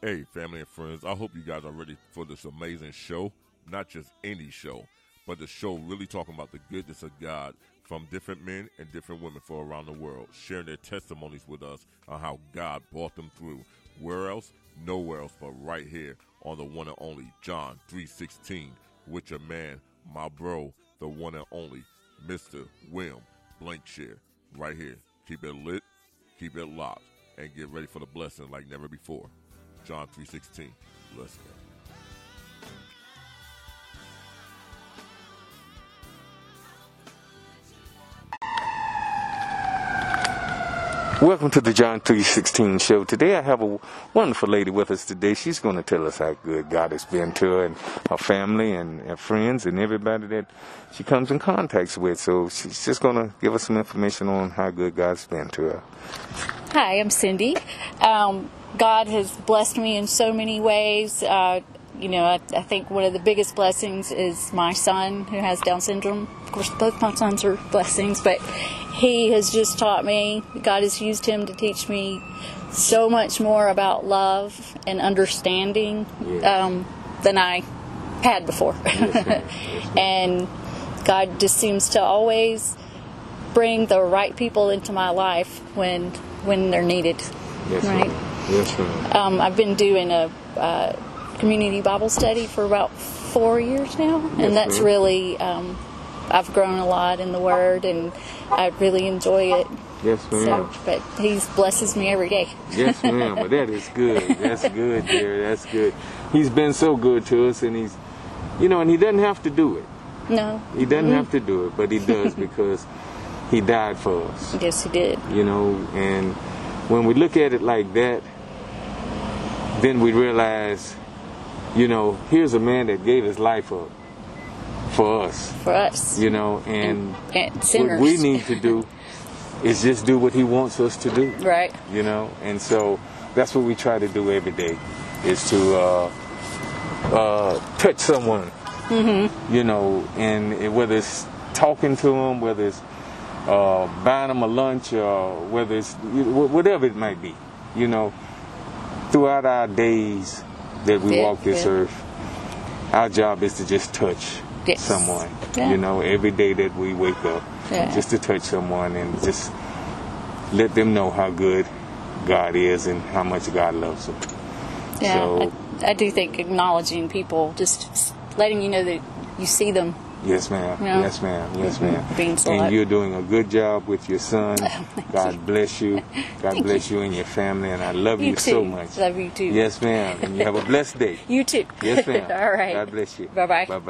Hey, family and friends, I hope you guys are ready for this amazing show. Not just any show, but the show really talking about the goodness of God from different men and different women from around the world, sharing their testimonies with us on how God brought them through. Where else? Nowhere else but right here on the one and only John 3:16 with your man, my bro, the one and only Mr. William Blankshire. Right here. Keep it lit, keep it locked, and get ready for the blessing like never before. John 3:16. Let's go. Welcome to the John 3:16 show. Today I have a wonderful lady with us today. She's going to tell us how good God has been to her and her family and her friends and everybody that she comes in contact with. So she's just going to give us some information on how good God's been to her. Hi, I'm Cindy. God has blessed me in so many ways. I think one of the biggest blessings is my son who has Down syndrome. Of course, both my sons are blessings, but he has just taught me, God has used him to teach me so much more about love and understanding than I had before. Yes, And God just seems to always bring the right people into my life when they're needed. Yes, right? ma'am. Yes, ma'am. I've been doing a community Bible study for about 4 years now, and that's ma'am. really, I've grown a lot in the Word, and I really enjoy it. Yes, ma'am. But He blesses me every day. Yes, ma'am. Well, that is good. That's good, dear. That's good. He's been so good to us, and he's, and he doesn't have to do it. No. He doesn't have to do it, but he does because he died for us. Yes, He did. And when we look at it like that, then we realize, here's a man that gave his life up for us. For us. And sinners. what we need to do is just do what he wants us to do. Right. And so that's what we try to do every day, is to touch someone. Mm-hmm. And whether it's talking to them, whether it's buying them a lunch, or whether it's whatever it might be, throughout our days that we walk this earth, our job is to just touch someone. Every day that we wake up, just to touch someone and just let them know how good God is and how much God loves them. Yeah, So, I do think acknowledging people, just letting you know that you see them. Yes, ma'am. Yes, ma'am. Yes, ma'am. And you're doing a good job with your son. God bless you. God bless you and your family. And I love you so much. Love you too. Yes, ma'am. And you have a blessed day. You too. Yes, ma'am. All right. God bless you. Bye-bye. Bye-bye.